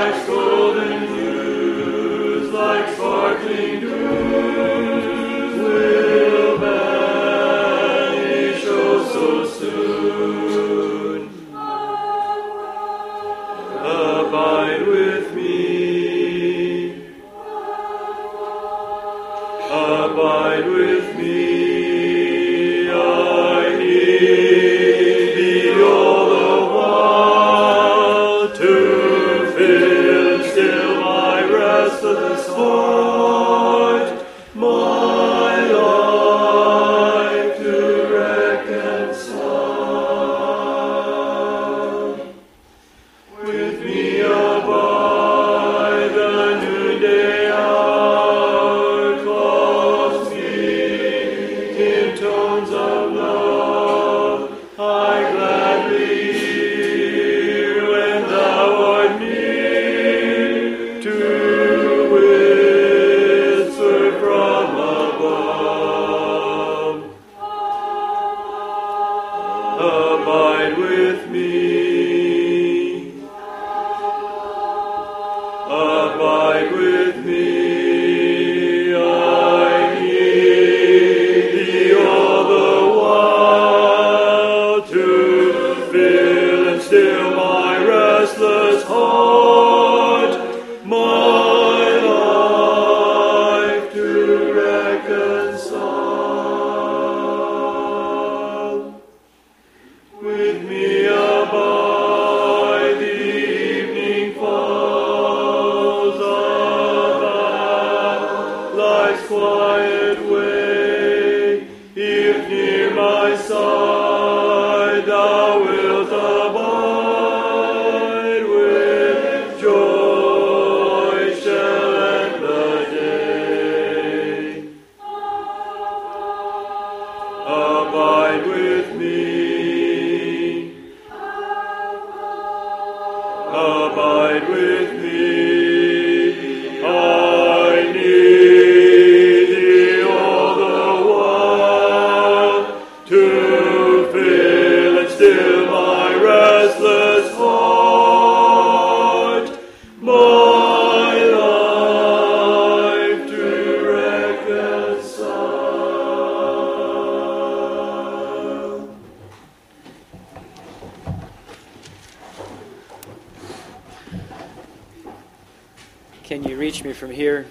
Can you reach me from here?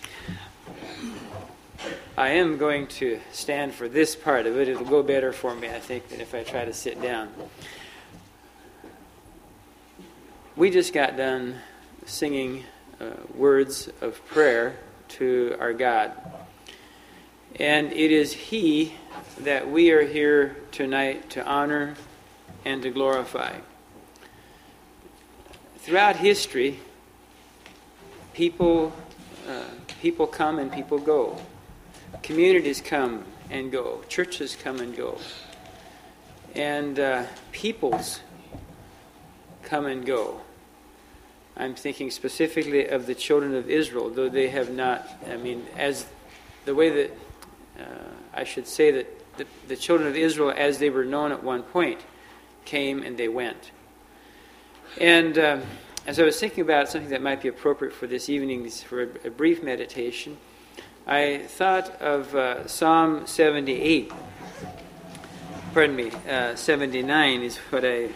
I am going to stand for this part of it. It'll go better for me, I think, than if I try to sit down. We just got done singing words of prayer to our God. And it is He that we are here tonight to honor and to glorify. Throughout history, people come and people go. Communities come and go. Churches come and go. And peoples come and go. I'm thinking specifically of the children of Israel, though they have not, as the way that, I should say that the children of Israel, as they were known at one point, came and they went. And as I was thinking about something that might be appropriate for this evening, for a brief meditation, I thought of Psalm 78. 79 is what I...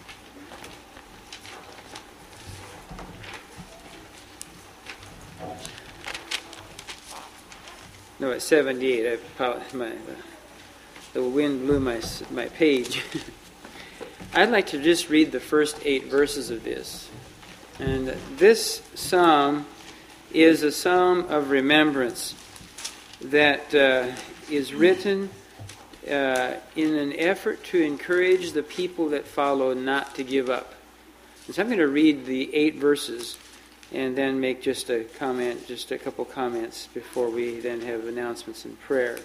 No, it's 78. The wind blew my page. I'd like to just read the first 8 verses of this. And this psalm is a psalm of remembrance that is written in an effort to encourage the people that follow not to give up. And so I'm going to read the 8 verses and then make just a couple comments before we then have announcements and prayer.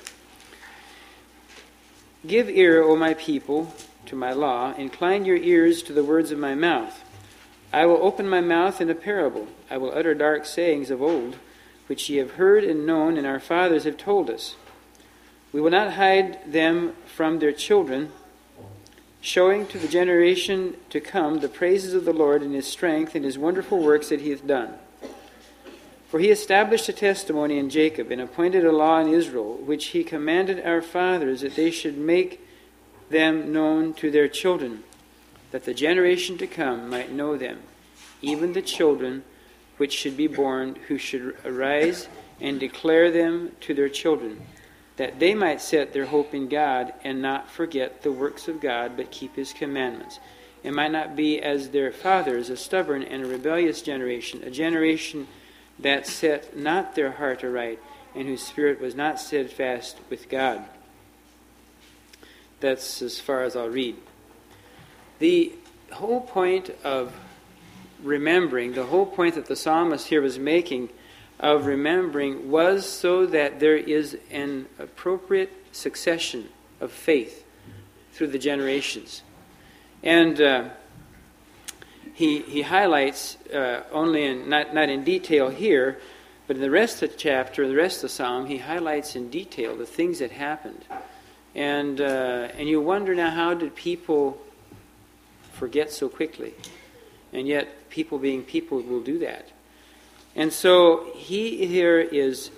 Give ear, O my people, to my law. Incline your ears to the words of my mouth. I will open my mouth in a parable. I will utter dark sayings of old, which ye have heard and known, and our fathers have told us. We will not hide them from their children, showing to the generation to come the praises of the Lord and his strength and his wonderful works that he hath done. For he established a testimony in Jacob, and appointed a law in Israel, which he commanded our fathers, that they should make them known to their children, that the generation to come might know them, even the children which should be born, who should arise and declare them to their children, that they might set their hope in God, and not forget the works of God, but keep his commandments, and might not be as their fathers, a stubborn and a rebellious generation, a generation that set not their heart aright, and whose spirit was not steadfast with God. That's as far as I'll read. The whole point of remembering, the whole point that the psalmist here was making of remembering, was so that there is an appropriate succession of faith through the generations. And he highlights, only not in detail here, but in the rest of the chapter, the rest of the psalm, he highlights in detail the things that happened. And you wonder now, how did people forget so quickly? And yet, people being people will do that. And so he here is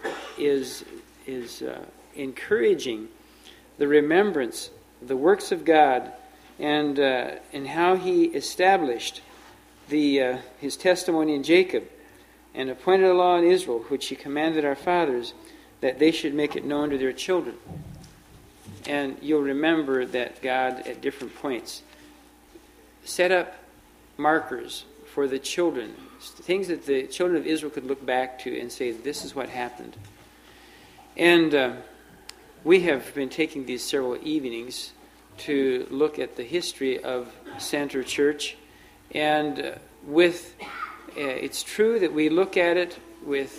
encouraging the remembrance of the works of God, and how he established his testimony in Jacob, and appointed a law in Israel, which he commanded our fathers, that they should make it known to their children. And you'll remember that God, at different points, set up markers for the children, things that the children of Israel could look back to and say, this is what happened. And we have been taking these several evenings to look at the history of Center Church. And it's true that we look at it with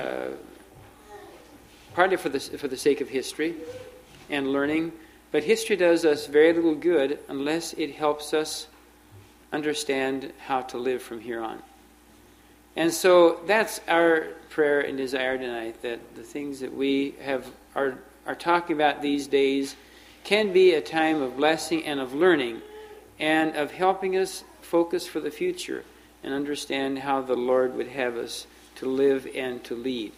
partly for the sake of history and learning, but history does us very little good unless it helps us understand how to live from here on. And so that's our prayer and desire tonight, that the things that we are talking about these days can be a time of blessing and of learning, and of helping us focus for the future and understand how the Lord would have us to live and to lead.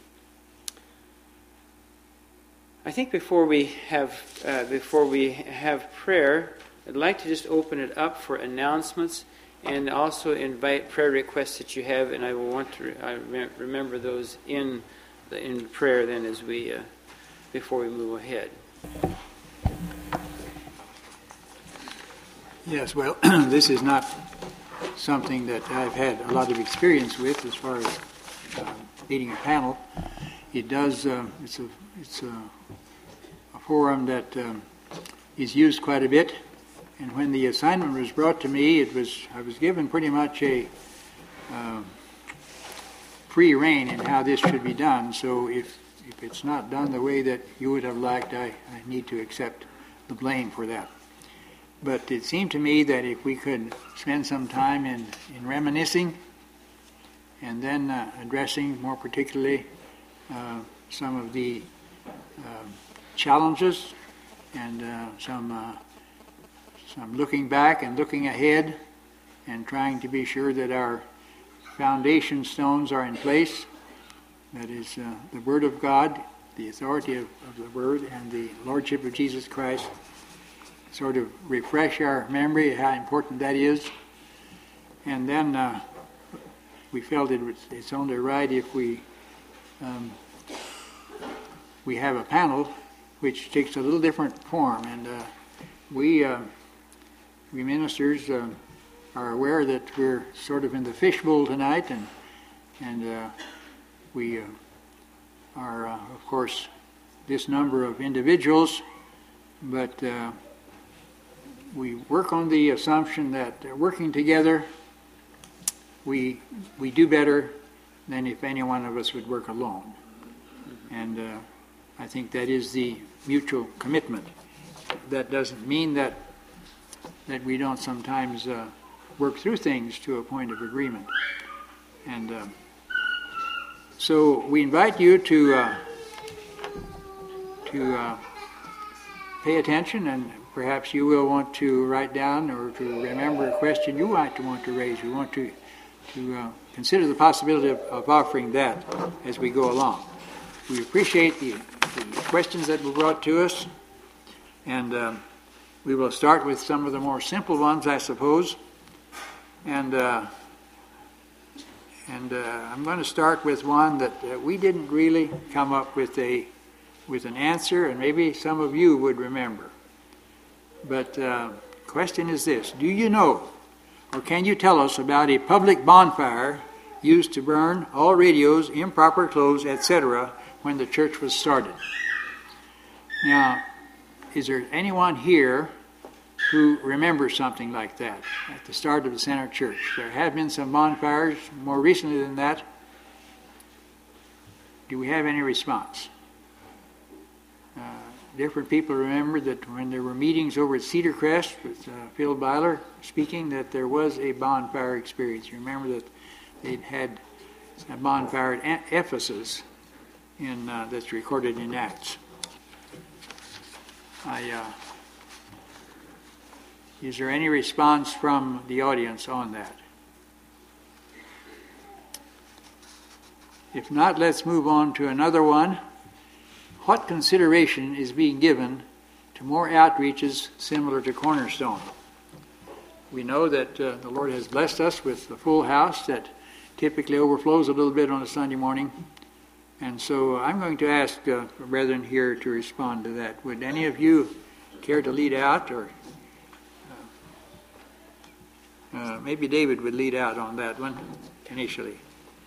I think before we have prayer, I'd like to just open it up for announcements, and also invite prayer requests that you have, and I will want to remember those in prayer then as we before we move ahead. Yes, well, this is not something that I've had a lot of experience with as far as leading a panel. It does. It's a forum that is used quite a bit. And when the assignment was brought to me, I was given pretty much a free rein in how this should be done. So if it's not done the way that you would have liked, I need to accept the blame for that. But it seemed to me that if we could spend some time in reminiscing, and then addressing more particularly some of the challenges, and some looking back and looking ahead, and trying to be sure that our foundation stones are in place. That is the Word of God, the authority of the Word, and the Lordship of Jesus Christ. Sort of refresh our memory of how important that is. And then we felt it's only right if we have a panel which takes a little different form. And we ministers are aware that we're sort of in the fishbowl tonight, and we are, of course, this number of individuals, but we work on the assumption that working together, we do better than if any one of us would work alone. And I think that is the mutual commitment. That doesn't mean that we don't sometimes work through things to a point of agreement. And so we invite you to pay attention and perhaps you will want to write down or to remember a question you might want to raise. We want to consider the possibility of offering that as we go along. We appreciate the questions that were brought to us, and we will start with some of the more simple ones, I suppose. And I'm going to start with one that we didn't really come up with an answer, and maybe some of you would remember. But the question is this: do you know, or can you tell us about a public bonfire used to burn all radios, improper clothes, etc., when the church was started? Now, is there anyone here who remembers something like that at the start of the Center Church? There have been some bonfires more recently than that. Do we have any response? Different people remember that when there were meetings over at Cedar Crest with Phil Byler speaking, that there was a bonfire experience. You remember that they'd had a bonfire at Ephesus that's recorded in Acts. Is there any response from the audience on that? If not, let's move on to another one. What consideration is being given to more outreaches similar to Cornerstone? We know that the Lord has blessed us with a full house that typically overflows a little bit on a Sunday morning. And so I'm going to ask brethren here to respond to that. Would any of you care to lead out? Or maybe David would lead out on that one initially.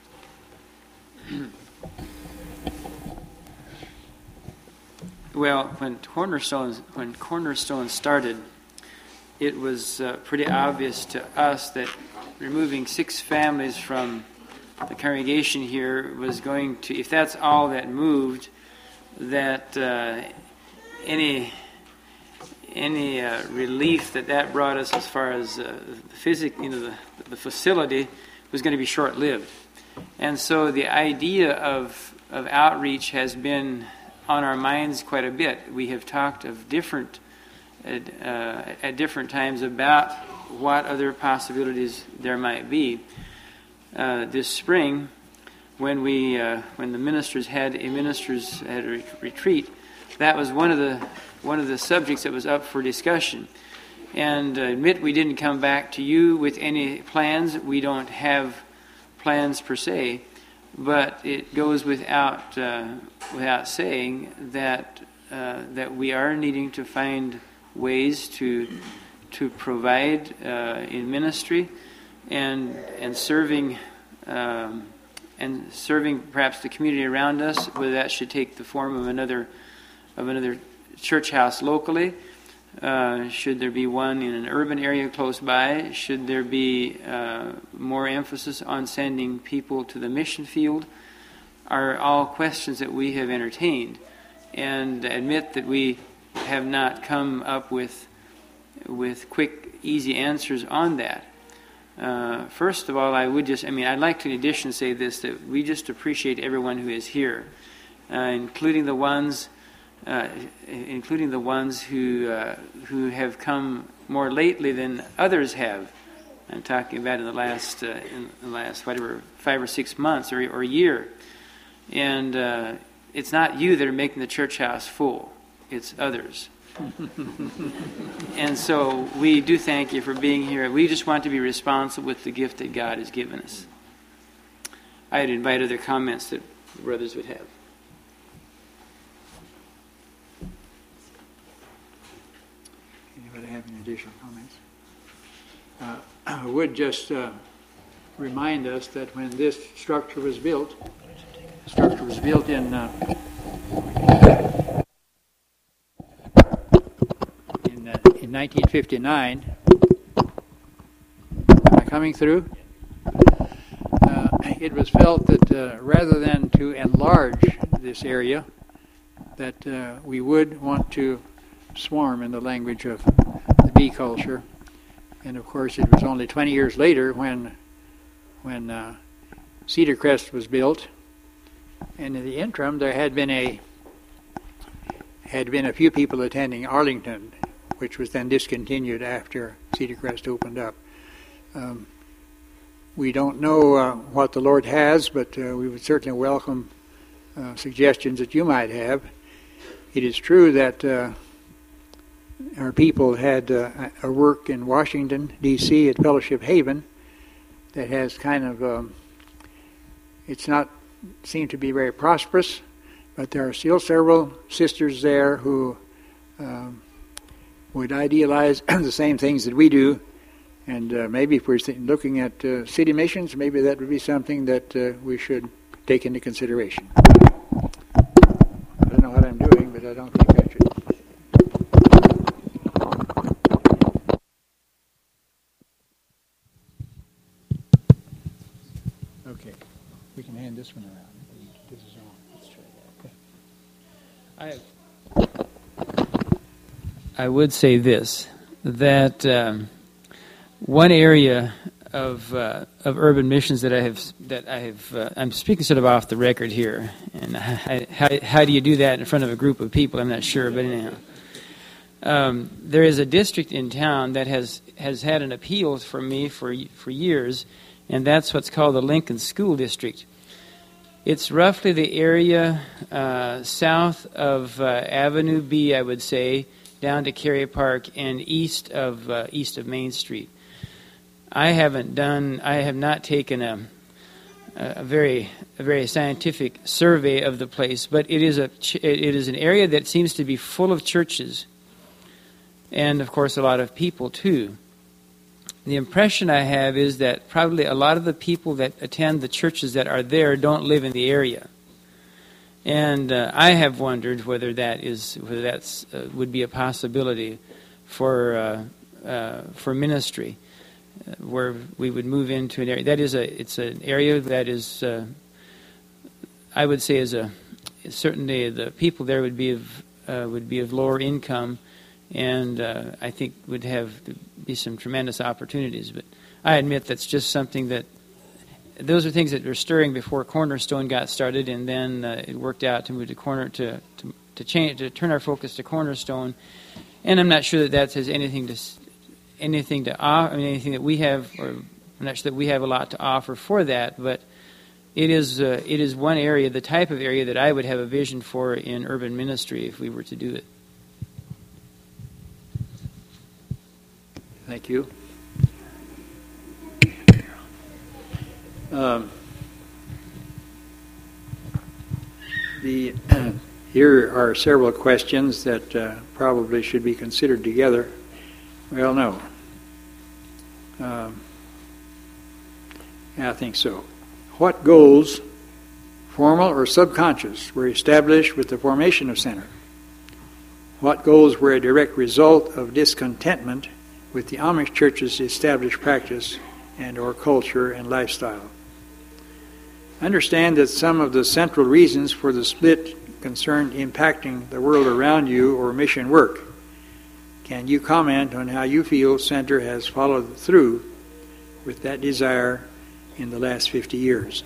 Well, when Cornerstone started, it was pretty obvious to us that removing 6 families from the congregation here was going to, if that's all that moved, that any relief that brought us as far as the facility was going to be short-lived. And so the idea of outreach has been on our minds quite a bit. We have talked of at different times about what other possibilities there might be. This spring, when the ministers had a retreat, that was one of the subjects that was up for discussion. And admit we didn't come back to you with any plans. We don't have plans per se, but it goes without saying that we are needing to find ways to provide in ministry and serving perhaps the community around us, whether that should take the form of another church house locally. Should there be one in an urban area close by? Should there be more emphasis on sending people to the mission field? Are all questions that we have entertained, and admit that we have not come up with quick, easy answers on that. First of all, I'd like to in addition say this, that we just appreciate everyone who is here, including the ones who have come more lately than others have. I'm talking about in the last 5 or 6 months or a year. And it's not you that are making the church house full; it's others. And so we do thank you for being here. We just want to be responsible with the gift that God has given us. I'd invite other comments that the brothers would have. Anybody have any additional comments? I would just remind us that when this structure was built in 1959. Am I coming through? It was felt that rather than to enlarge this area, that we would want to swarm, in the language of the bee culture. And of course, it was only 20 years later when Cedar Crest was built. And in the interim, there had been a few people attending Arlington, which was then discontinued after Cedar Crest opened up. We don't know what the Lord has, but we would certainly welcome suggestions that you might have. It is true that our people had a work in Washington, D.C. at Fellowship Haven that has kind of, it's not seemed to be very prosperous, but there are still several sisters there who would idealize the same things that we do. And maybe if we're looking at city missions, maybe that would be something that we should take into consideration. I don't know what I'm doing, but I don't think I should. Okay, we can hand this one around. This is on. Let's try that. I would say this, that one area of urban missions that I have, I'm speaking sort of off the record here, and how do you do that in front of a group of people? I'm not sure, but anyhow, there is a district in town that has had an appeal for me for years, and that's what's called the Lincoln School District. It's roughly the area south of Avenue B, I would say, down to Cary Park and east of Main Street. I have not taken a very scientific survey of the place, but it is an area that seems to be full of churches, and of course a lot of people too. The impression I have is that probably a lot of the people that attend the churches that are there don't live in the area. And I have wondered whether that would be a possibility for ministry, where we would move into an area that it's an area that is, I would say, certainly the people there would be of lower income, and I think would be some tremendous opportunities. But I admit that's just something that. Those are things that were stirring before Cornerstone got started, and then it worked out to move to turn our focus to Cornerstone. And I'm not sure that has anything that we have, or I'm not sure that we have a lot to offer for that. But it is one area, the type of area that I would have a vision for in urban ministry if we were to do it. Thank you. Here are several questions that probably should be considered together. Well, no. I think so. What goals, formal or subconscious, were established with the formation of Center? What goals were a direct result of discontentment with the Amish Church's established practice and or culture and lifestyle? Understand that some of the central reasons for the split concerned impacting the world around you or mission work. Can you comment on how you feel Center has followed through with that desire in the last 50 years?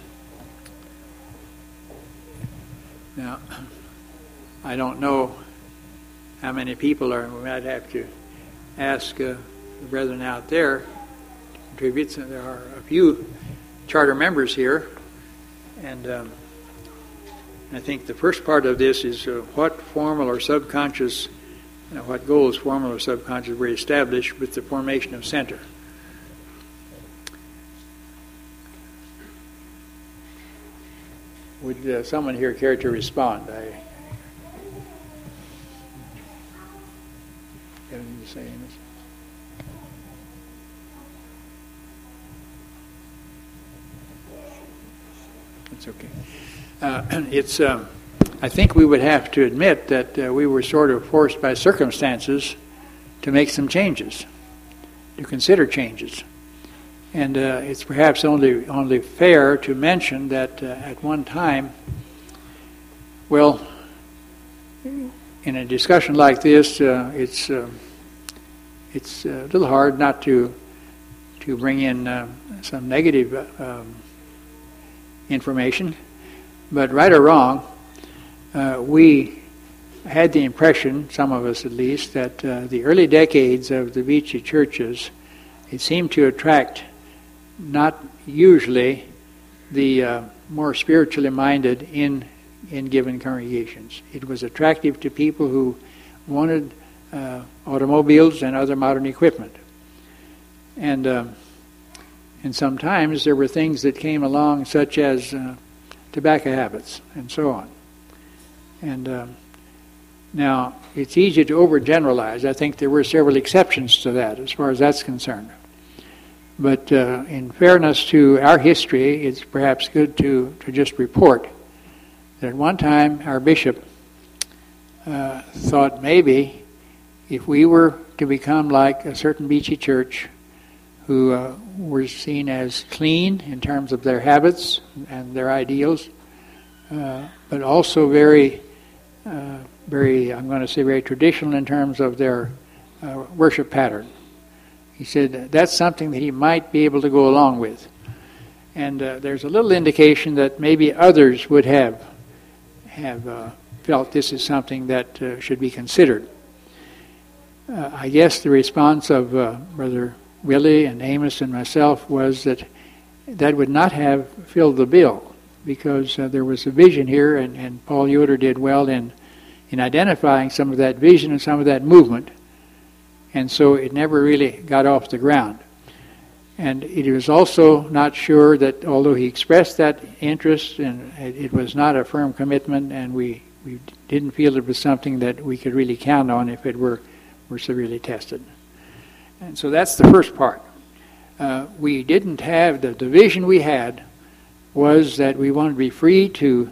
Now, I don't know how many people are. We might have to ask the brethren out there to contribute. So there are a few charter members here. And I think the first part of this is what formal or subconscious, what goals, formal or subconscious, were established with the formation of Center. Would someone here care to respond? I have anything to say in this? It's okay. I think we would have to admit that we were sort of forced by circumstances to make some changes, to consider changes. And it's perhaps only fair to mention that at one time, well, in a discussion like this, it's a little hard not to bring in some negative information. But right or wrong, we had the impression, some of us at least, that the early decades of the Vichy churches, it seemed to attract not usually the more spiritually minded in given congregations. It was attractive to people who wanted automobiles and other modern equipment. And sometimes there were things that came along such as tobacco habits and so on. And now, it's easy to overgeneralize. I think there were several exceptions to that as far as that's concerned. But in fairness to our history, it's perhaps good to just report that at one time our bishop thought maybe if we were to become like a certain Vichy church who were seen as clean in terms of their habits and their ideals, but also very, I'm going to say very traditional in terms of their worship pattern. He said that's something that he might be able to go along with. And there's a little indication that maybe others would have felt this is something that should be considered. I guess the response of Brother Willie and Amos and myself was that would not have filled the bill, because there was a vision here, and Paul Yoder did well in identifying some of that vision and some of that movement, and so it never really got off the ground. And it was also not sure that, although he expressed that interest, and it was not a firm commitment, and we didn't feel it was something that we could really count on if it were severely tested. And so that's the first part. We didn't have, the vision we had was that we wanted to be free to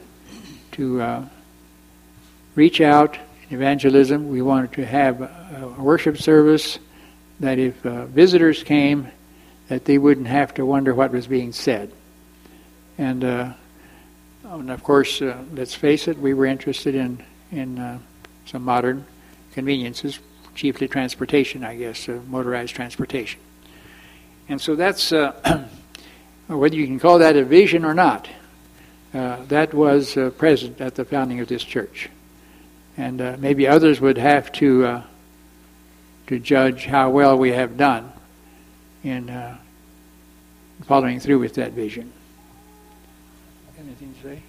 reach out in evangelism. We wanted to have a worship service that if visitors came, that they wouldn't have to wonder what was being said. And of course, let's face it, we were interested in some modern conveniences, chiefly transportation, I guess, motorized transportation. And so that's, whether you can call that a vision or not, that was present at the founding of this church. And maybe others would have to judge how well we have done in following through with that vision. Anything to say?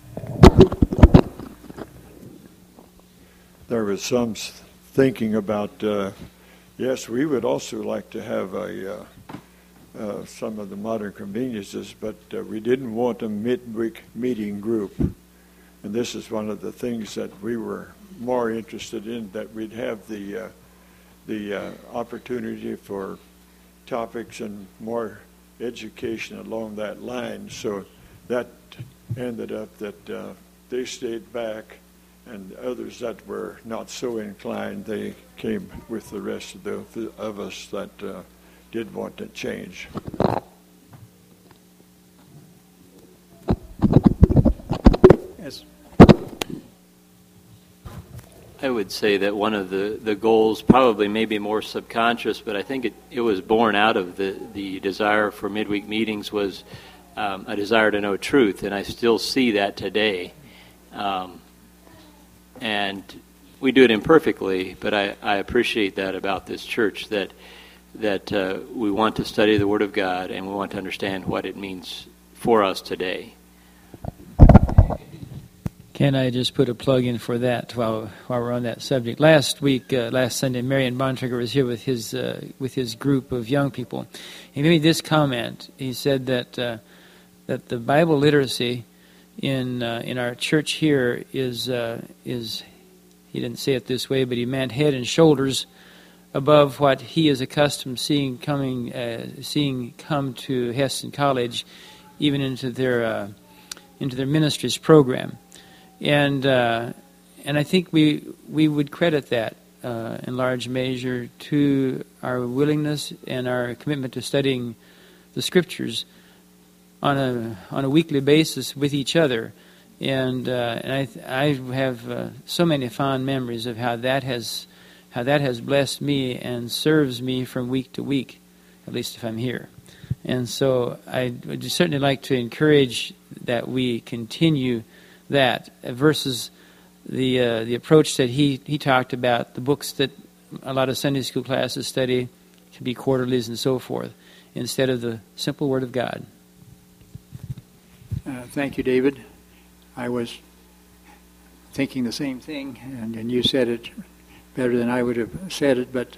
There was some thinking about, yes, we would also like to have some of the modern conveniences, but we didn't want a midweek meeting group. And this is one of the things that we were more interested in, that we'd have the opportunity for topics and more education along that line. So that ended up that they stayed back, and others that were not so inclined, they came with the rest of us that did want to change. Yes. I would say that one of the goals, probably maybe more subconscious, but I think it was born out of the desire for midweek meetings, was a desire to know truth, and I still see that today. And we do it imperfectly, but I appreciate that about this church, that we want to study the Word of God, and we want to understand what it means for us today. Can I just put a plug in for that while we're on that subject? Last Sunday, Marion Bontrager was here with his group of young people. He made this comment. He said that the Bible literacy in our church here is he didn't say it this way, but he meant head and shoulders above what he is accustomed seeing come to Heston College, even into their ministries program. And I think we would credit that in large measure to our willingness and our commitment to studying the Scriptures on a weekly basis with each other. And I have so many fond memories of how that has blessed me and serves me from week to week, at least if I'm here. And so I would certainly like to encourage that we continue that versus the approach that he talked about, the books that a lot of Sunday school classes study, can be quarterlies and so forth, instead of the simple Word of God. Thank you, David. I was thinking the same thing, and you said it better than I would have said it, but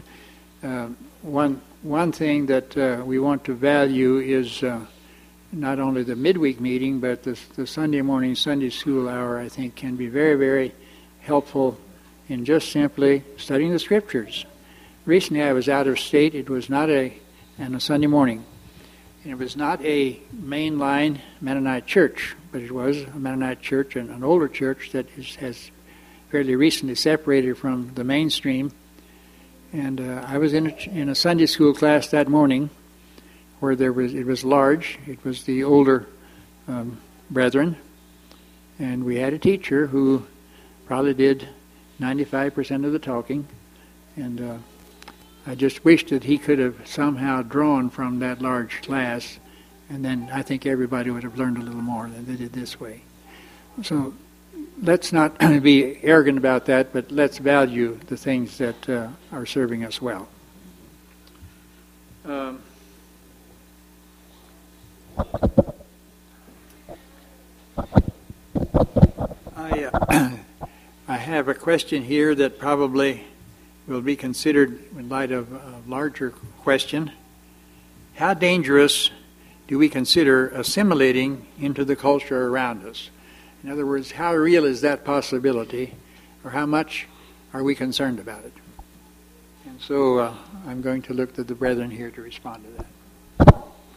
one thing that we want to value is not only the midweek meeting, but the Sunday morning Sunday school hour, I think, can be very, very helpful in just simply studying the Scriptures. Recently I was out of state. It was not on a Sunday morning. And it was not a mainline Mennonite church, but it was a Mennonite church, and an older church that has fairly recently separated from the mainstream. And I was in a Sunday school class that morning where it was large. It was the older brethren. And we had a teacher who probably did 95% of the talking. And I just wished that he could have somehow drawn from that large class, and then I think everybody would have learned a little more than they did this way. So let's not be arrogant about that, but let's value the things that are serving us well. I have a question here that probably will be considered in light of a larger question. How dangerous do we consider assimilating into the culture around us? In other words, how real is that possibility, or how much are we concerned about it? And so I'm going to look to the brethren here to respond to that.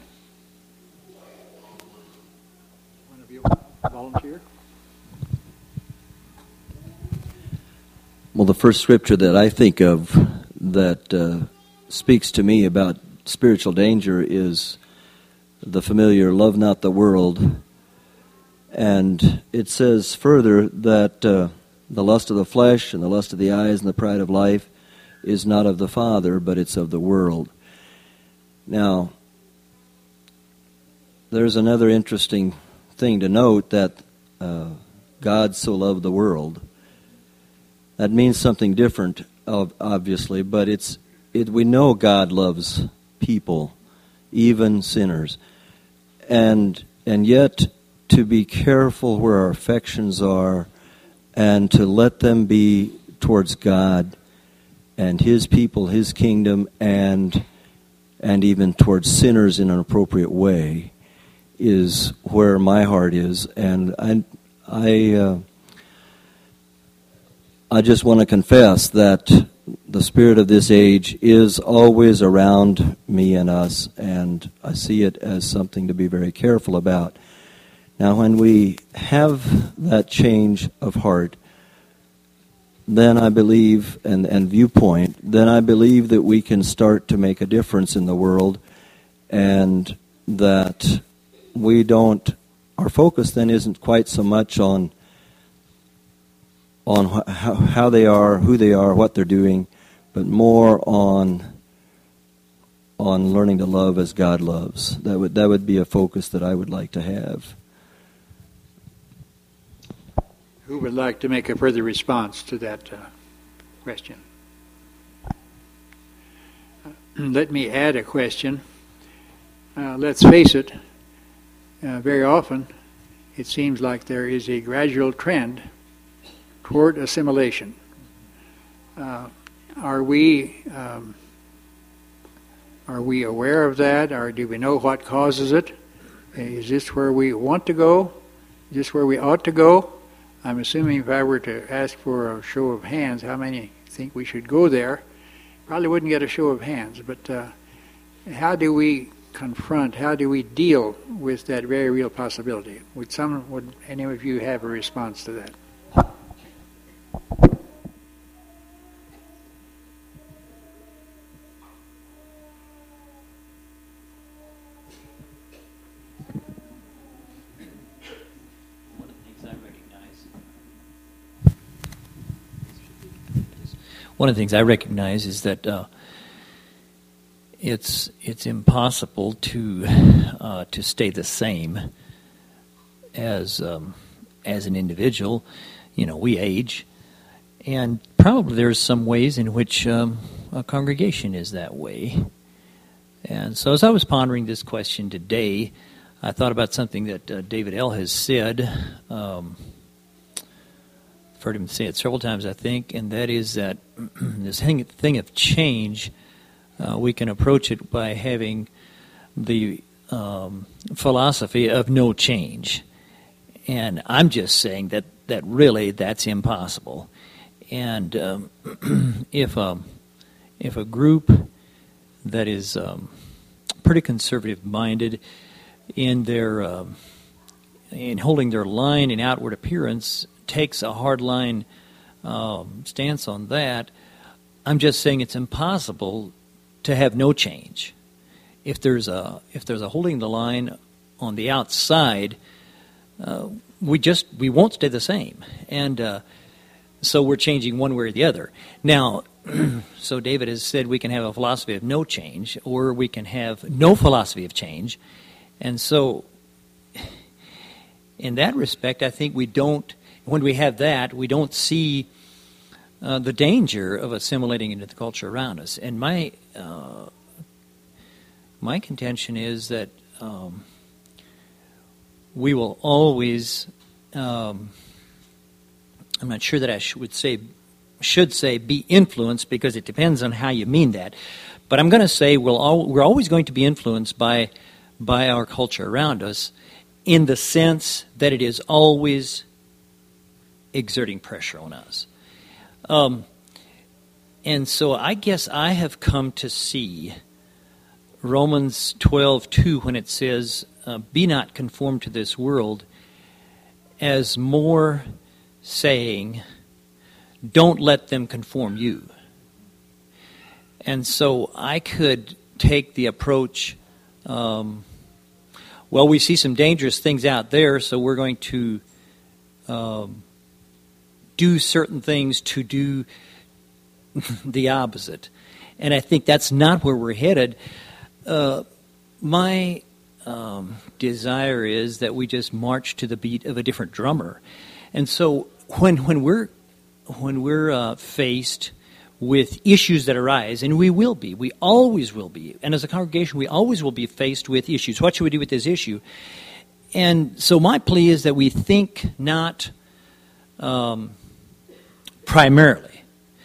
One of you volunteer? Well, the first scripture that I think of that speaks to me about spiritual danger is the familiar, love not the world. And it says further that the lust of the flesh and the lust of the eyes and the pride of life is not of the Father, but it's of the world. Now, there's another interesting thing to note, that God so loved the world. That means something different, obviously, but we know God loves people, even sinners. And yet, to be careful where our affections are and to let them be towards God and His people, His kingdom, and even towards sinners in an appropriate way is where my heart is. And I just want to confess that the spirit of this age is always around me and us, and I see it as something to be very careful about. Now, when we have that change of heart, then I believe, and viewpoint, then I believe that we can start to make a difference in the world, and that our focus then isn't quite so much on how they are, who they are, what they're doing, but more on learning to love as God loves. That would be a focus that I would like to have. Who would like to make a further response to that question? Let me add a question. Let's face it, very often it seems like there is a gradual trend toward assimilation. Are we aware of that, or do we know what causes it? Is this where we want to go? Is this where we ought to go? I'm assuming if I were to ask for a show of hands, how many think we should go there? Probably wouldn't get a show of hands, but how do we confront, how do we deal with that very real possibility? Would any of you have a response to that? One of the things I recognize is that it's impossible to stay the same as an individual. we age, and probably there's some ways in which a congregation is that way. And so as I was pondering this question today, I thought about something that David L. has said. I've heard him say it several times, I think, and that is that this thing of change, we can approach it by having the philosophy of no change. And I'm just saying that really that's impossible. And if a group that is pretty conservative-minded in their in holding their line in outward appearance takes a hard line stance on that, I'm just saying it's impossible to have no change. If there's a holding the line on the outside, we won't stay the same, and so we're changing one way or the other. Now, so David has said we can have a philosophy of no change, or we can have no philosophy of change, and so in that respect, I think we don't. When we have that, we don't see the danger of assimilating into the culture around us. And my contention is that we will always. I'm not sure that I should say be influenced, because it depends on how you mean that. But I'm going to say we're always going to be influenced by our culture around us, in the sense that it is always exerting pressure on us. And so I guess I have come to see Romans 12:2, when it says, "Be not conformed to this world," as more saying, don't let them conform you. And so I could take the approach, well, we see some dangerous things out there, so we're going to do certain things to do the opposite. And I think that's not where we're headed. My desire is that we just march to the beat of a different drummer. And so when we're faced with issues that arise, and we always will be, and as a congregation we always will be faced with issues. What should we do with this issue? And so my plea is that we think not primarily,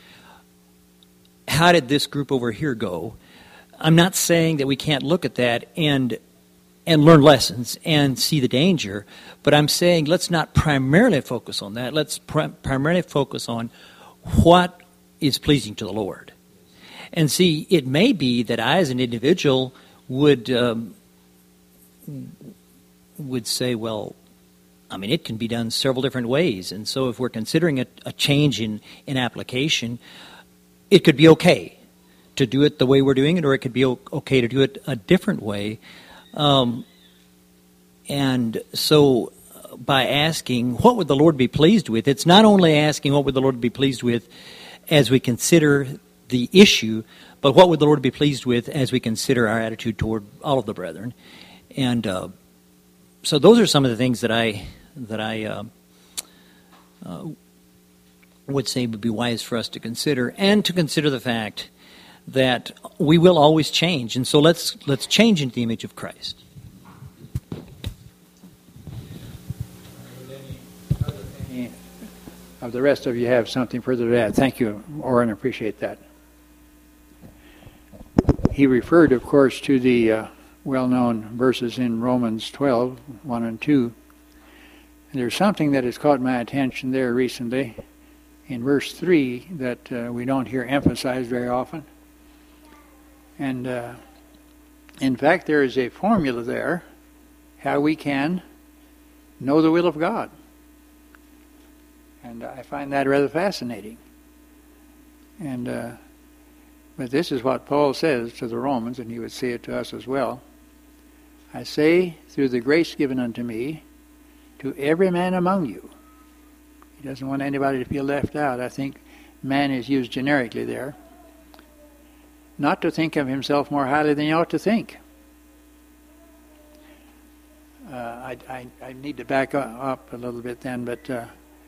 how did this group over here go? I'm not saying that we can't look at that and learn lessons and see the danger, but I'm saying let's not primarily focus on that. Let's primarily focus on what is pleasing to the Lord. And see, it may be that I as an individual would say, well, I mean, it can be done several different ways. And so if we're considering a change in application, it could be okay to do it the way we're doing it, or it could be okay to do it a different way. And so by asking, what would the Lord be pleased with? It's not only asking what would the Lord be pleased with as we consider the issue, but what would the Lord be pleased with as we consider our attitude toward all of the brethren. And so those are some of the things that I would say would be wise for us to consider, and to consider the fact that we will always change. And so let's change into the image of Christ. Of the rest of you have something further to add. Thank you, Orrin. I appreciate that. He referred, of course, to the well-known verses in Romans 12, 1 and 2. And there's something that has caught my attention there recently in verse 3 that we don't hear emphasized very often. And in fact, there is a formula there how we can know the will of God. And I find that rather fascinating. And but this is what Paul says to the Romans, and he would say it to us as well. I say, through the grace given unto me, to every man among you. He doesn't want anybody to feel left out. I think man is used generically there. Not to think of himself more highly than he ought to think. I need to back up a little bit then, but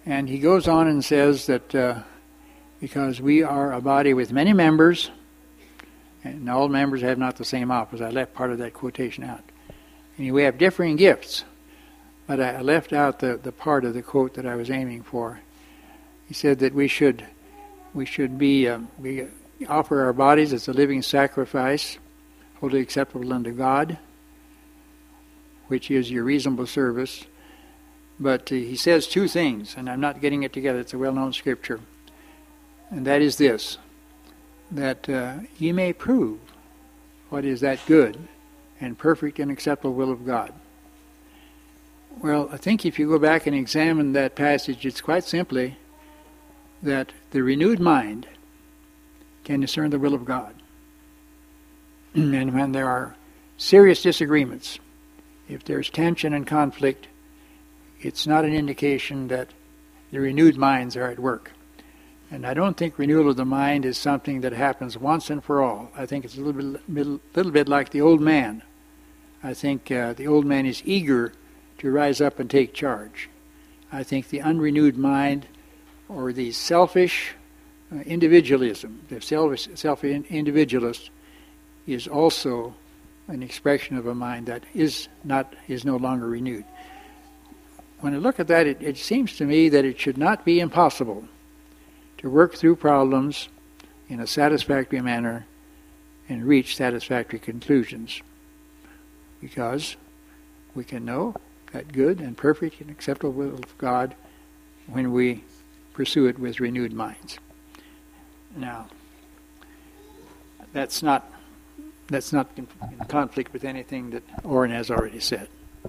And he goes on and says that because we are a body with many members, and all members have not the same office. I left part of that quotation out. And we have differing gifts, but I left out the part of the quote that I was aiming for. He said that we should be offer our bodies as a living sacrifice, wholly acceptable unto God, which is your reasonable service. But he says two things, and I'm not getting it together. It's a well-known scripture. And that is this, that ye may prove what is that good and perfect and acceptable will of God. Well, I think if you go back and examine that passage, it's quite simply that the renewed mind can discern the will of God. And when there are serious disagreements, if there's tension and conflict, it's not an indication that the renewed minds are at work. And I don't think renewal of the mind is something that happens once and for all. I think it's a little bit like the old man. I think the old man is eager to rise up and take charge. I think the unrenewed mind, or the selfish individualism, the self-individualist, is also an expression of a mind that is no longer renewed. When I look at that, it seems to me that it should not be impossible to work through problems in a satisfactory manner and reach satisfactory conclusions, because we can know that good and perfect and acceptable will of God when we pursue it with renewed minds. Now, that's not in conflict with anything that Orrin has already said.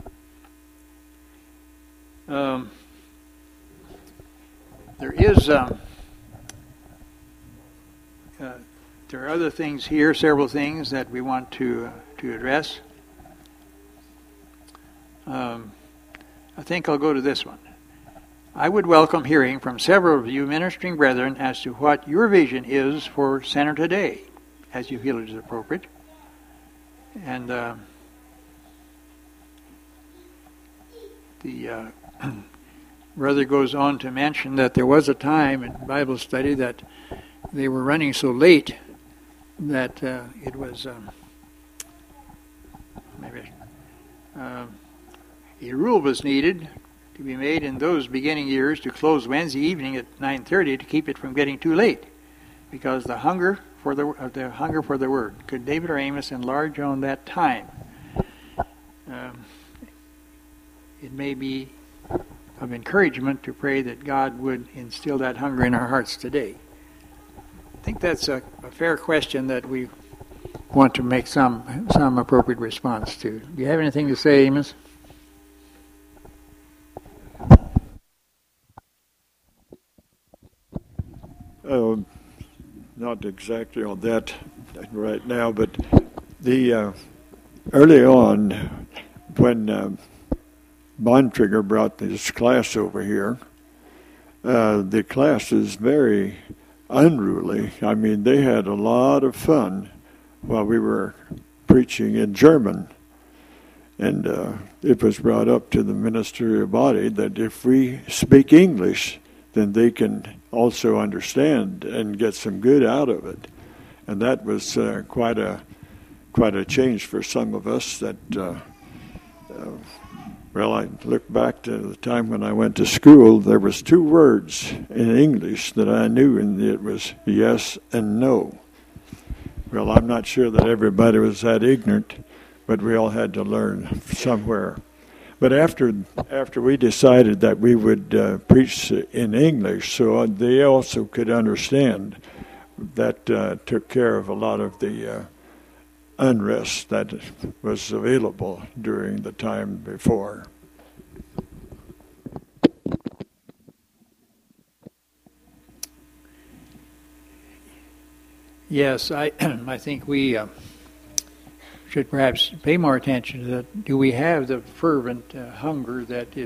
There are other things here, several things that we want to address. I think I'll go to this one. I would welcome hearing from several of you ministering brethren as to what your vision is for Center today, as you feel it is appropriate. And the brother goes on to mention that there was a time in Bible study that they were running so late that it was a rule was needed to be made in those beginning years to close Wednesday evening at 9:30 to keep it from getting too late, because the hunger for the word. Could David or Amos enlarge on that time? It may be of encouragement to pray that God would instill that hunger in our hearts today. I think that's a fair question that we want to make some appropriate response to. Do you have anything to say, Amos? Not exactly on that right now, but the early on when Bontrager brought this class over here, the class is very unruly. I mean, they had a lot of fun while we were preaching in German. And it was brought up to the ministerial body that if we speak English, then they can also understand and get some good out of it. And that was quite a change for some of us. That I look back to the time when I went to school. There was two words in English that I knew, and it was yes and no. Well, I'm not sure that everybody was that ignorant, but we all had to learn somewhere. But after we decided that we would preach in English, so they also could understand, that took care of a lot of the unrest that was available during the time before. Yes, I think we should perhaps pay more attention to that. Do we have the fervent hunger that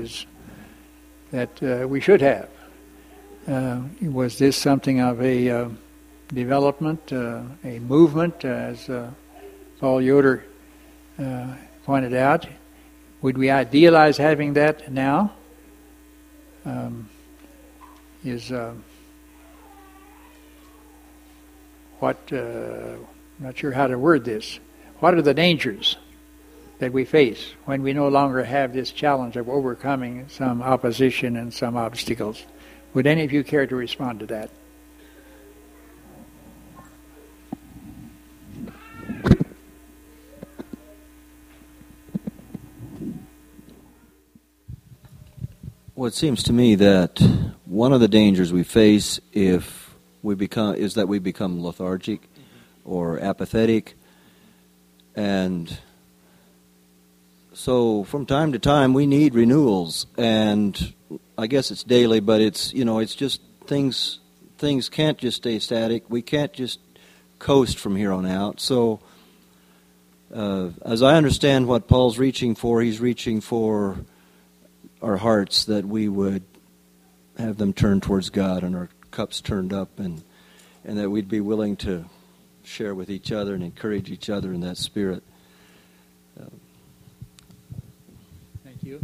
we should have? Was this something of a development, a movement, as Paul Yoder pointed out? Would we idealize having that now? I'm not sure how to word this. What are the dangers that we face when we no longer have this challenge of overcoming some opposition and some obstacles? Would any of you care to respond to that? Well, it seems to me that one of the dangers we face is that we become lethargic or apathetic, and so from time to time we need renewals, and I guess it's daily, but it's just things can't just stay static. We can't just coast from here on out. So as I understand what Paul's reaching for, he's reaching for our hearts, that we would have them turned towards God and our cups turned up, and that we'd be willing to share with each other and encourage each other in that spirit. Thank you.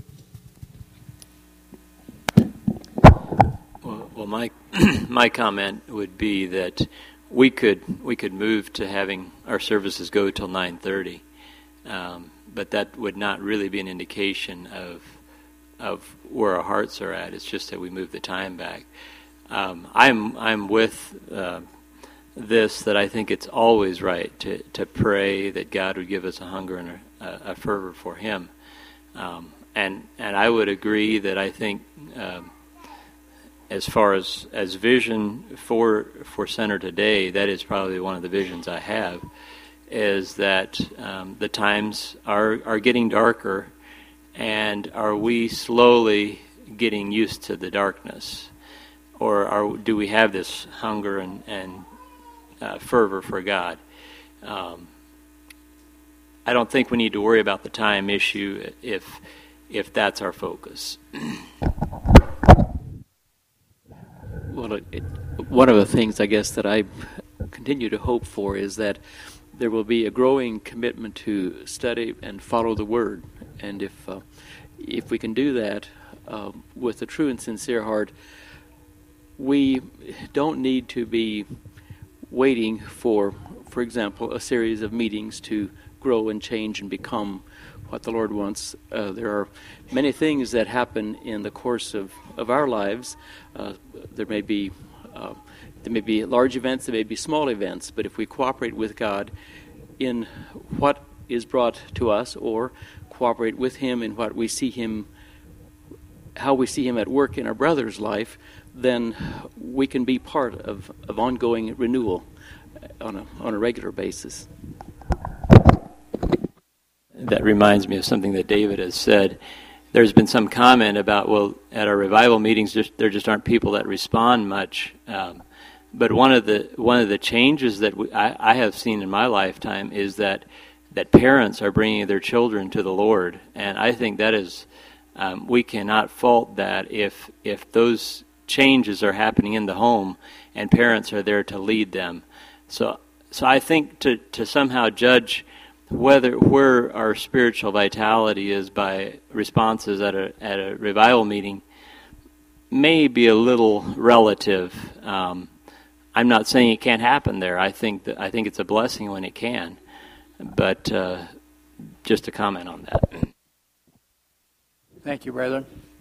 Well, my comment would be that we could move to having our services go till 9:30, but that would not really be an indication of where our hearts are at. It's just that we move the time back. I'm with this, that I think it's always right to pray that God would give us a hunger and a fervor for Him, and I would agree that I think as far as vision for Center today, that is probably one of the visions I have, is that the times are getting darker. And are we slowly getting used to the darkness? Or do we have this hunger and fervor for God? I don't think we need to worry about the time issue if that's our focus. Well, one of the things, I guess, that I continue to hope for is that there will be a growing commitment to study and follow the Word. And if we can do that with a true and sincere heart, we don't need to be waiting for example, a series of meetings to grow and change and become what the Lord wants. There are many things that happen in the course of our lives. There may be large events, there may be small events, but if we cooperate with God in what is brought to us, or cooperate with Him in what we see Him, how we see Him at work in our brother's life, then we can be part of ongoing renewal on a regular basis. That reminds me of something that David has said. There's been some comment about, well, at our revival meetings, there just aren't people that respond much. But one of the changes that I have seen in my lifetime is that parents are bringing their children to the Lord, and I think that is we cannot fault that if those changes are happening in the home and parents are there to lead them. So I think to somehow judge where our spiritual vitality is by responses at a revival meeting may be a little relative. I'm not saying it can't happen there. I think it's a blessing when it can. But just a comment on that. Thank you, brethren.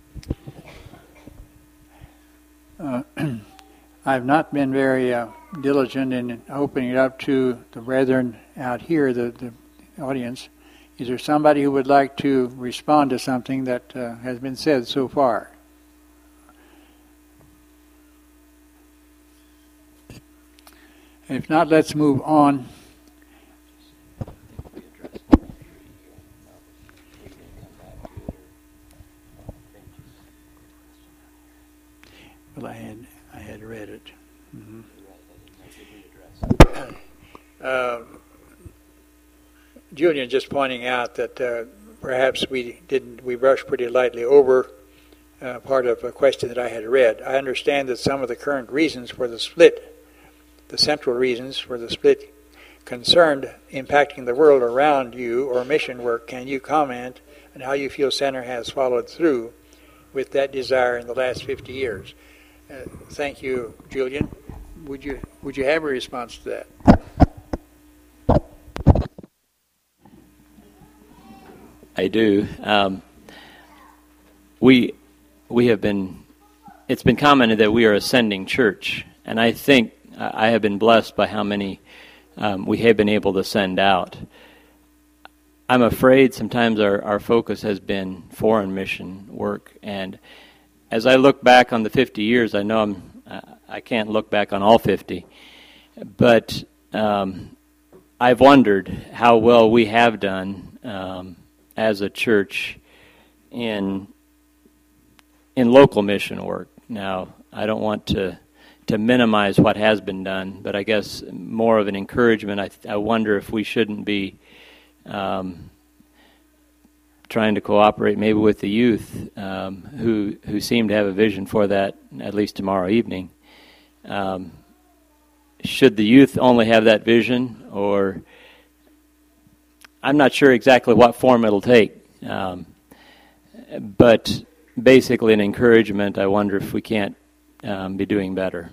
I've not been very diligent in opening it up to the brethren out here, the audience. Is there somebody who would like to respond to something that has been said so far? If not, let's move on. Well, I had read it. Mm-hmm. Julian just pointing out that perhaps we brushed pretty lightly over part of a question that I had read. I understand that some of the current reasons for the split, the central reasons for the split, concerned impacting the world around you or mission work. Can you comment on how you feel Center has followed through with that desire in the last 50 years? Thank you, Julian. Would you have a response to that? I do. We have been. It's been commented that we are a sending church, and I think I have been blessed by how many we have been able to send out. I'm afraid sometimes our focus has been foreign mission work, and as I look back on the 50 years, I know I can't look back on all 50, but I've wondered how well we have done as a church in local mission work. Now, I don't want to minimize what has been done, but I guess more of an encouragement. I wonder if we shouldn't be trying to cooperate maybe with the youth who seem to have a vision for that, at least tomorrow evening. Should the youth only have that vision, or I'm not sure exactly what form it'll take, but basically an encouragement. I wonder if we can't be doing better.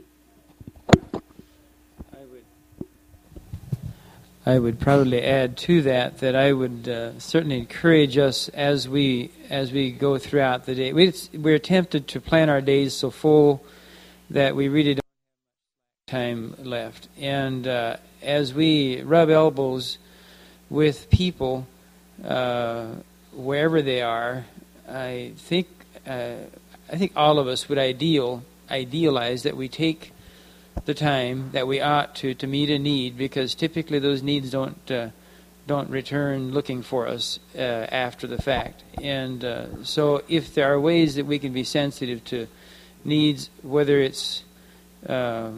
I would probably add to that I would certainly encourage us as we go throughout the day. We're tempted to plan our days so full that we really don't have time left. And as we rub elbows with people wherever they are, I think all of us would idealize that we take the time that we ought to meet a need, because typically those needs don't return looking for us after the fact. And so if there are ways that we can be sensitive to needs, whether it's an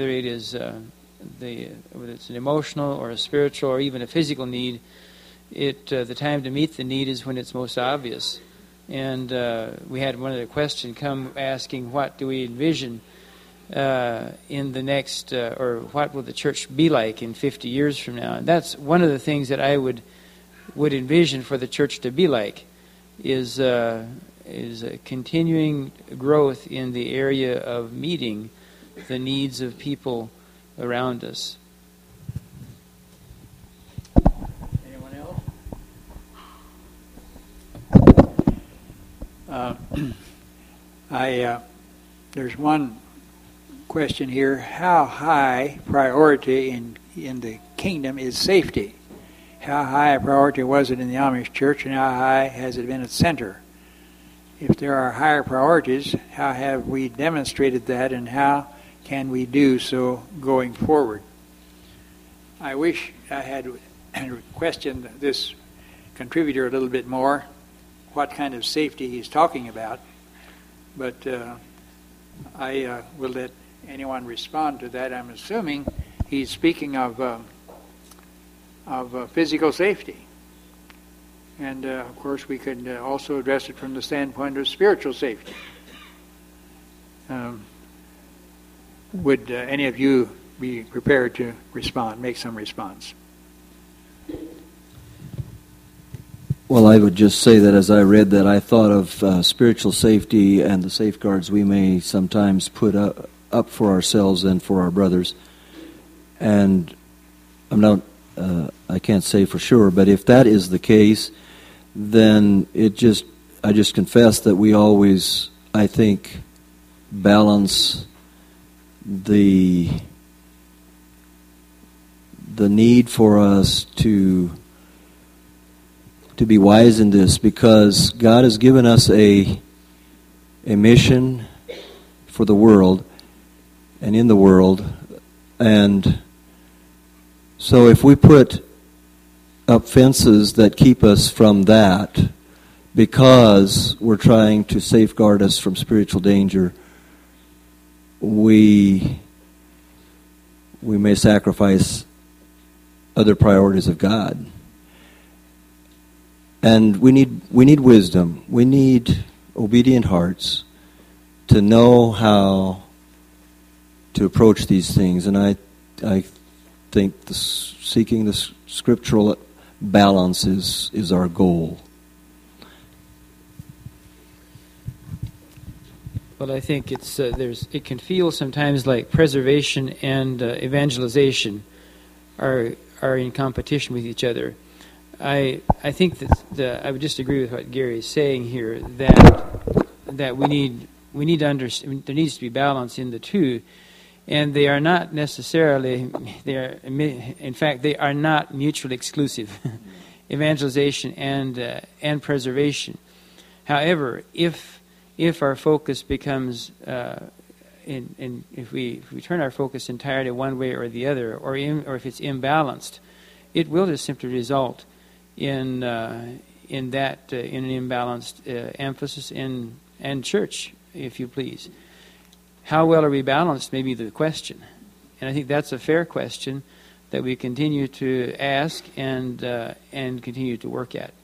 emotional or a spiritual or even a physical need, the time to meet the need is when it's most obvious. And we had one other question come asking, what do we envision in the next, or what will the church be like in 50 years from now? And that's one of the things that I would envision for the church to be like, is a continuing growth in the area of meeting the needs of people around us. Anyone else? There's one question here. How high priority in the kingdom is safety? How high a priority was it in the Amish church, and how high has it been at Center? If there are higher priorities, how have we demonstrated that, and how can we do so going forward? I wish I had questioned this contributor a little bit more, what kind of safety he's talking about, but I will let anyone respond to that. I'm assuming he's speaking of physical safety. And, of course, we could also address it from the standpoint of spiritual safety. Would any of you be prepared to respond, make some response? Well, I would just say that as I read that, I thought of spiritual safety and the safeguards we may sometimes put up for ourselves and for our brothers. And I can't say for sure, but if that is the case, then I just confess that we always, I think, balance the need for us to be wise in this, because God has given us a mission for the world and in the world. And so if we put up fences that keep us from that because we're trying to safeguard us from spiritual danger, we may sacrifice other priorities of God. And we need wisdom. We need obedient hearts to know how to approach these things. And I think seeking the scriptural balance is our goal. Well, I think it's it can feel sometimes like preservation and evangelization are in competition with each other. I think that I would just agree with what Gary is saying here, that we need to understand there needs to be balance in the two, and they are not necessarily in fact they are not mutually exclusive. Evangelization and preservation. However, if our focus becomes if we turn our focus entirely one way or the other, or if it's imbalanced, it will just simply result in an imbalanced emphasis and church, if you please. How well are we balanced may be the question, and I think that's a fair question that we continue to ask and continue to work at.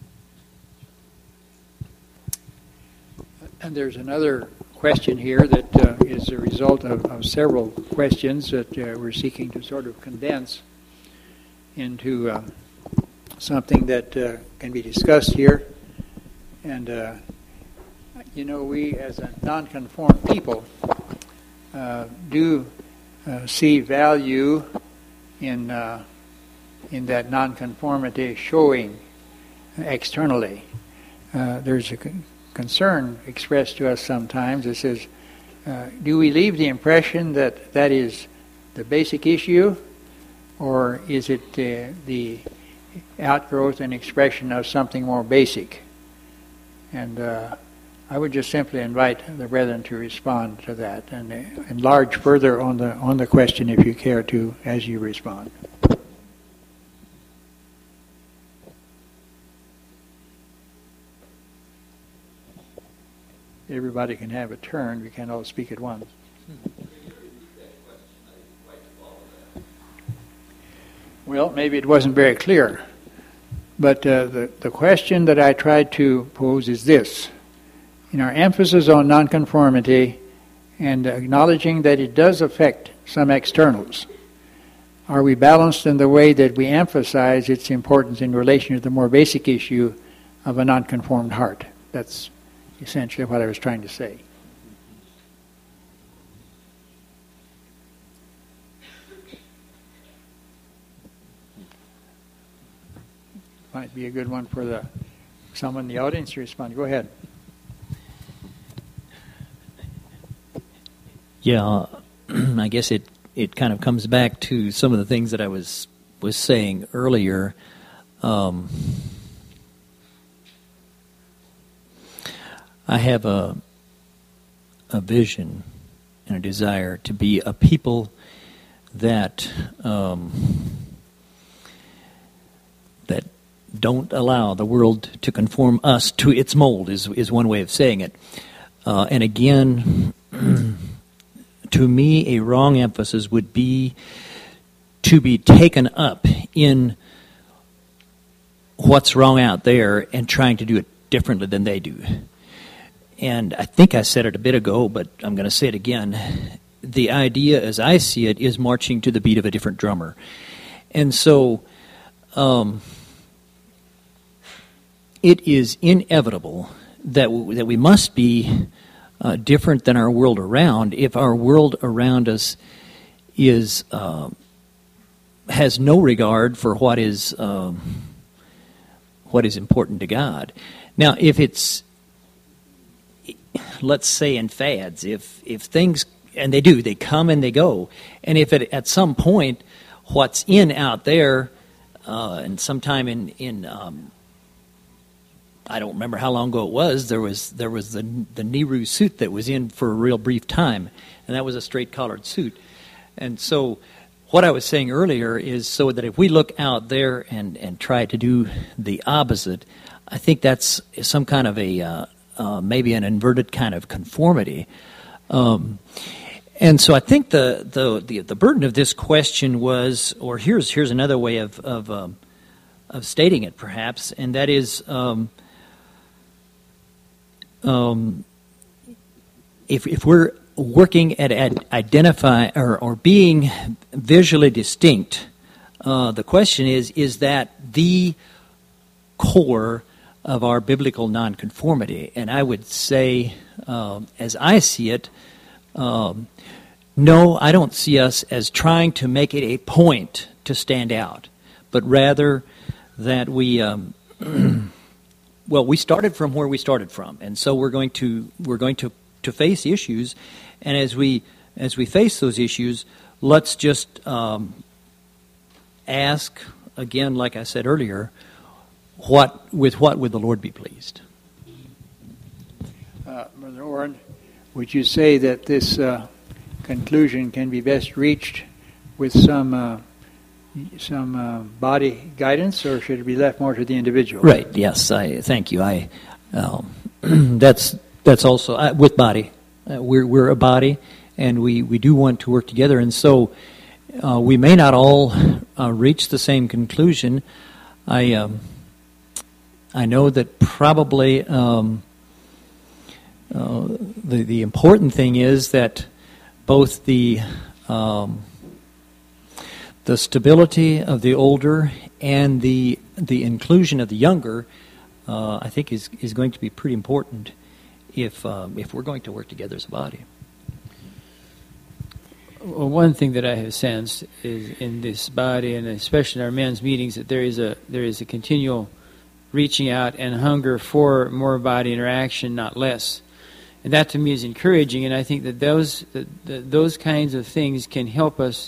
And there's another question here that is a result of several questions that we're seeking to sort of condense into something that can be discussed here. And, we as a nonconformed people do see value in that nonconformity showing externally. There's a concern expressed to us sometimes that says, do we leave the impression that is the basic issue, or is it the outgrowth and expression of something more basic? And I would just simply invite the brethren to respond to that and enlarge further on the question if you care to as you respond. Everybody can have a turn. We can't all speak at once. Well, maybe it wasn't very clear. But the question that I tried to pose is this. In our emphasis on nonconformity and acknowledging that it does affect some externals, are we balanced in the way that we emphasize its importance in relation to the more basic issue of a nonconformed heart? That's essentially what I was trying to say. Might be a good one for someone in the audience to respond. Go ahead. Yeah, I guess it kind of comes back to some of the things that I was saying earlier. I have a vision and a desire to be a people that that don't allow the world to conform us to its mold is one way of saying it. And again, to me, a wrong emphasis would be to be taken up in what's wrong out there and trying to do it differently than they do. And I think I said it a bit ago, but I'm going to say it again. The idea, as I see it, is marching to the beat of a different drummer. And so it is inevitable that we must be different than our world around if our world around us has no regard for what is important to God. Now, if it's, let's say, in fads, if things, and they come and they go, and if at some point what's in out there, and sometime in I don't remember how long ago it was, there was the Nehru suit that was in for a real brief time, and that was a straight collared suit. And so what I was saying earlier is so that if we look out there and try to do the opposite, I think that's some kind of a maybe an inverted kind of conformity. And so I think the burden of this question was, or here's another way of stating it perhaps, and that is if we're working at identify or being visually distinct, the question is that the core of our biblical nonconformity. And I would say, as I see it, no, I don't see us as trying to make it a point to stand out, but rather that we, well, we started from where we started from, and so we're going to face issues, and as we face those issues, let's just ask again, like I said earlier, what would the Lord be pleased? Brother Orrin, would you say that this conclusion can be best reached with some body guidance, or should it be left more to the individual? Right. Yes. Thank you. That's also with body. We're a body, and we do want to work together, and so we may not all reach the same conclusion. I know that probably the important thing is that both the stability of the older and the inclusion of the younger, I think is going to be pretty important if we're going to work together as a body. Well, one thing that I have sensed is in this body, and especially in our men's meetings, that there is a continual reaching out and hunger for more body interaction, not less. And that to me is encouraging, and I think that those kinds of things can help us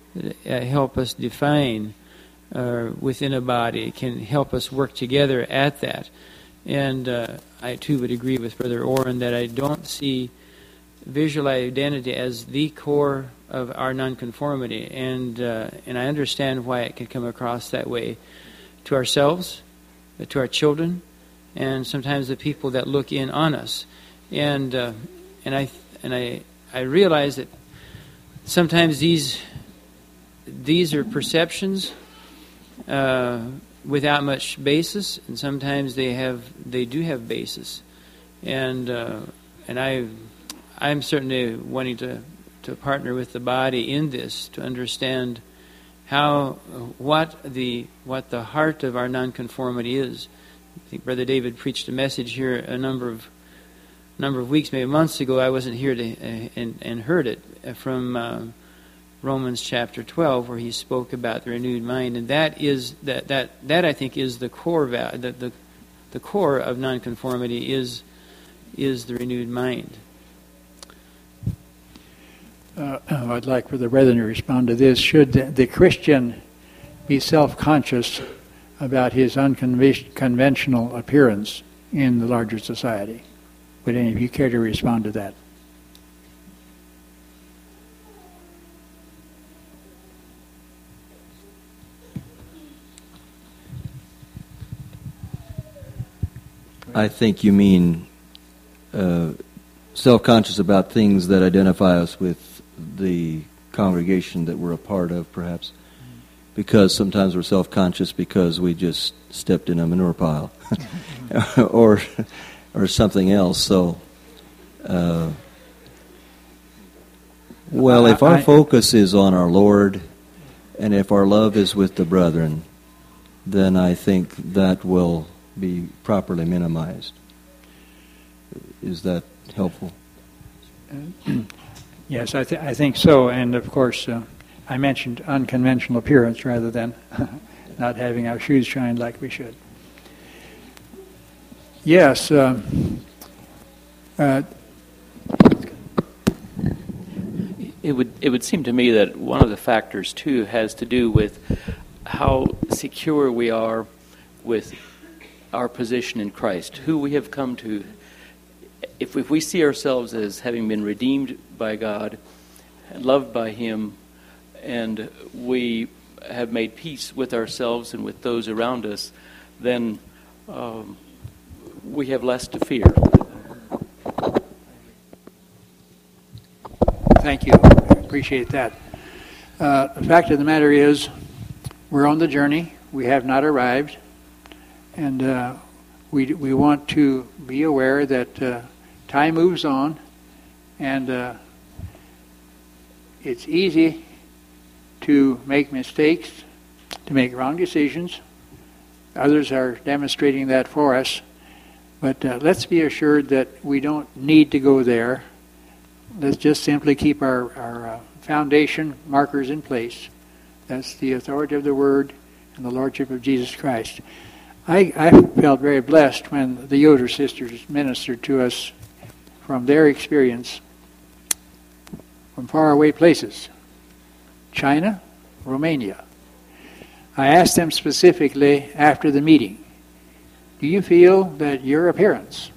define within a body, can help us work together at that. And I too would agree with Brother Orrin that I don't see visual identity as the core of our nonconformity, and I understand why it can come across that way to ourselves, to our children, and sometimes the people that look in on us. And I realize that sometimes these are perceptions without much basis, and sometimes they do have basis. And I'm certainly wanting to partner with the body in this, to understand what the heart of our nonconformity is. I think Brother David preached a message here a number of weeks, maybe months ago. I wasn't here and heard it from Romans chapter 12, where he spoke about the renewed mind, and that I think is the core the core of nonconformity is the renewed mind. I'd like for the brethren to respond to this. Should the Christian be self-conscious about his unconventional appearance in the larger society? Would any of you care to respond to that? I think you mean self-conscious about things that identify us with the congregation that we're a part of, perhaps, because sometimes we're self-conscious because we just stepped in a manure pile or something else. So, if our focus is on our Lord and if our love is with the brethren, then I think that will be properly minimized. Is that helpful? Yes, I think so. And of course, I mentioned unconventional appearance rather than not having our shoes shined like we should. Yes. It would seem to me that one of the factors too has to do with how secure we are with our position in Christ, who we have come to. If we see ourselves as having been redeemed by God, loved by Him, and we have made peace with ourselves and with those around us, then we have less to fear. Thank you. I appreciate that. The fact of the matter is, we're on the journey. We have not arrived. And we want to be aware that time moves on, and it's easy to make mistakes, to make wrong decisions. Others are demonstrating that for us. But let's be assured that we don't need to go there. Let's just simply keep our foundation markers in place. That's the authority of the Word and the Lordship of Jesus Christ. I felt very blessed when the Yoder sisters ministered to us from their experience from faraway places. China, Romania. I asked them specifically after the meeting, do you feel that your appearance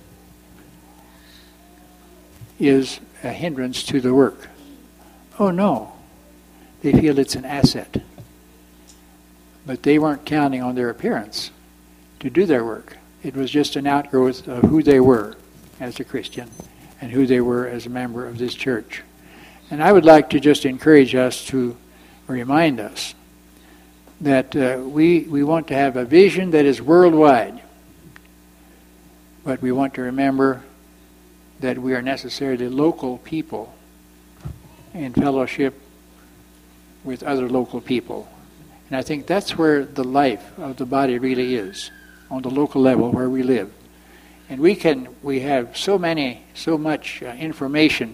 is a hindrance to the work? Oh, no. They feel it's an asset. But they weren't counting on their appearance to do their work. It was just an outgrowth of who they were as a Christian and who they were as a member of this church. And I would like to just encourage us to remind us that we want to have a vision that is worldwide. But we want to remember that we are necessarily local people in fellowship with other local people. And I think that's where the life of the body really is, on the local level where we live. And we have so much information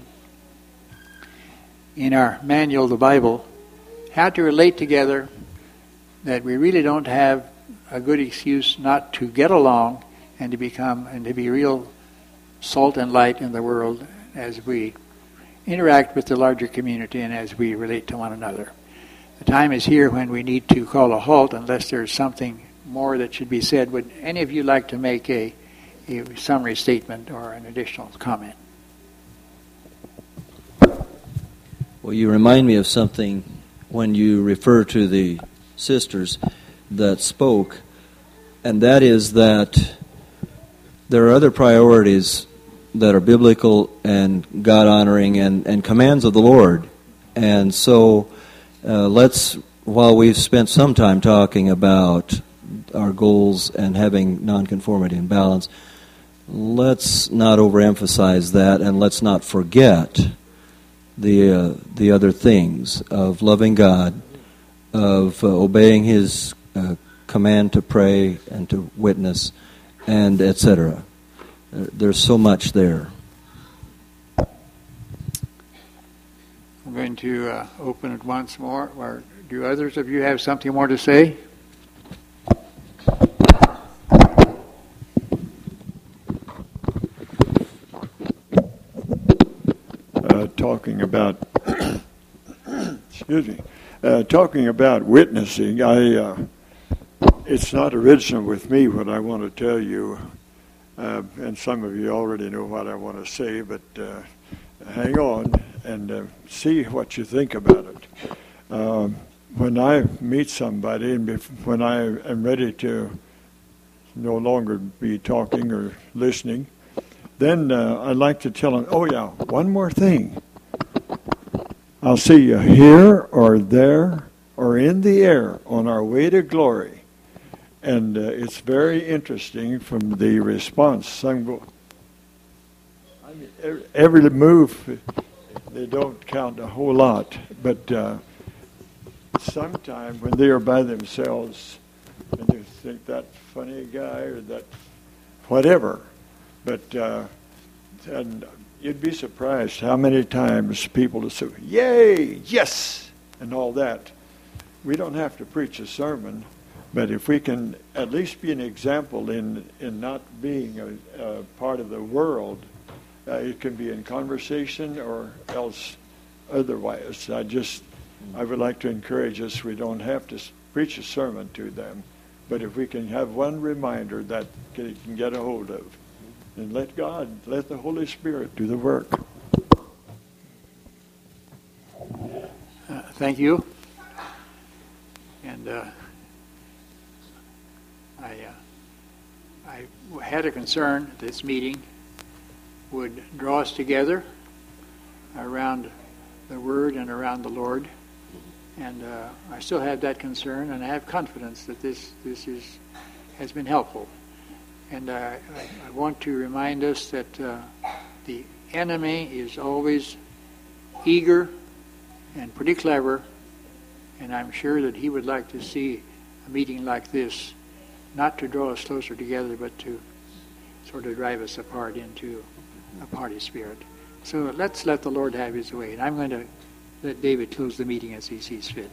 in our manual, the Bible, how to relate together, that we really don't have a good excuse not to get along and to be real salt and light in the world as we interact with the larger community and as we relate to one another. The time is here when we need to call a halt unless there's something more that should be said. Would any of you like to make a summary statement or an additional comment? Well, you remind me of something when you refer to the sisters that spoke, and that is that there are other priorities that are biblical and God-honoring and commands of the Lord. And so while we've spent some time talking about our goals and having nonconformity and balance, let's not overemphasize that, and let's not forget the other things of loving God, of obeying His command to pray and to witness, and etc. There's so much there. I'm going to open it once more. Or do others of you have something more to say? Talking about talking about witnessing, it's not original with me what I want to tell you, and some of you already know what I want to say, but hang on and see what you think about it. When I meet somebody and when I am ready to no longer be talking or listening, then I like to tell them, oh yeah, one more thing. I'll see you here or there or in the air on our way to glory. And it's very interesting from the response. Some go, every move, they don't count a whole lot. But sometimes when they are by themselves and they think that funny guy or that whatever, but and you'd be surprised how many times people will say, yay, yes, and all that. We don't have to preach a sermon, but if we can at least be an example in not being a part of the world, it can be in conversation or else otherwise. I would like to encourage us, we don't have to preach a sermon to them, but if we can have one reminder that they can get a hold of, and let the Holy Spirit do the work. Thank you. And I had a concern this meeting would draw us together around the Word and around the Lord. And I still have that concern, and I have confidence that this has been helpful. And I want to remind us that the enemy is always eager and pretty clever, and I'm sure that he would like to see a meeting like this not to draw us closer together, but to sort of drive us apart into a party spirit. So let's let the Lord have his way. And I'm going to let David close the meeting as he sees fit.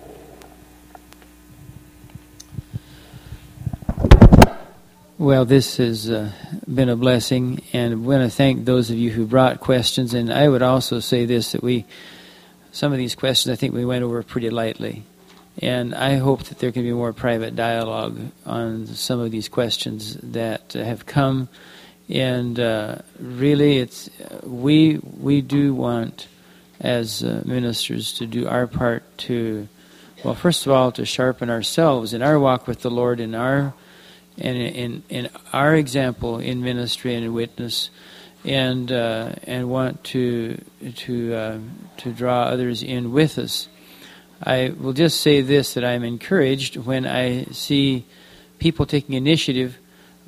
Well, this has been a blessing, and I want to thank those of you who brought questions. And I would also say this, that some of these questions I think we went over pretty lightly. And I hope that there can be more private dialogue on some of these questions that have come. And really, we do want, as ministers, to do our part to, well, first of all, to sharpen ourselves in our walk with the Lord, in our example in ministry and in witness, and want to draw others in with us. I will just say this, that I'm encouraged when I see people taking initiative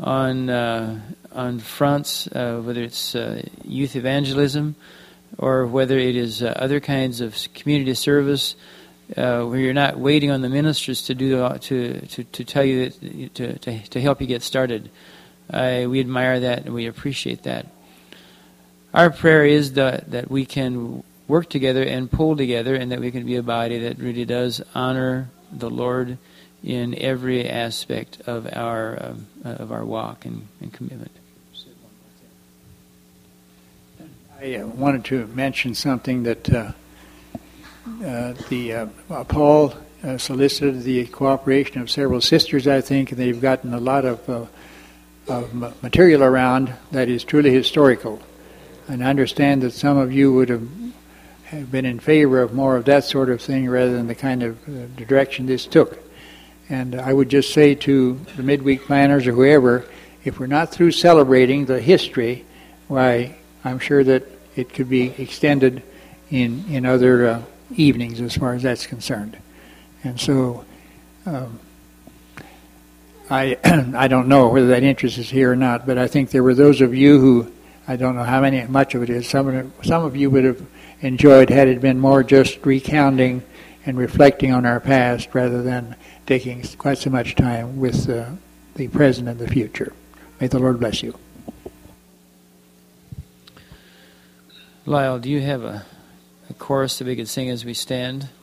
on fronts, whether it's youth evangelism or whether it is other kinds of community service, where you're not waiting on the ministers to tell you to help you get started. We admire that and we appreciate that. Our prayer is that we can work together and pull together, and that we can be a body that really does honor the Lord in every aspect of our walk and commitment. I wanted to mention something that Paul solicited the cooperation of several sisters, I think, and they've gotten a lot of material around that is truly historical. And I understand that some of you would have been in favor of more of that sort of thing rather than the kind of direction this took. And I would just say to the midweek planners or whoever, if we're not through celebrating the history, why, I'm sure that it could be extended in other evenings as far as that's concerned. And so I don't know whether that interest is here or not, but I think there were those of you who, I don't know much of it is, some of you would have enjoyed had it been more just recounting and reflecting on our past rather than taking quite so much time with the present and the future. May the Lord bless you. Lyle, do you have a chorus that we could sing as we stand?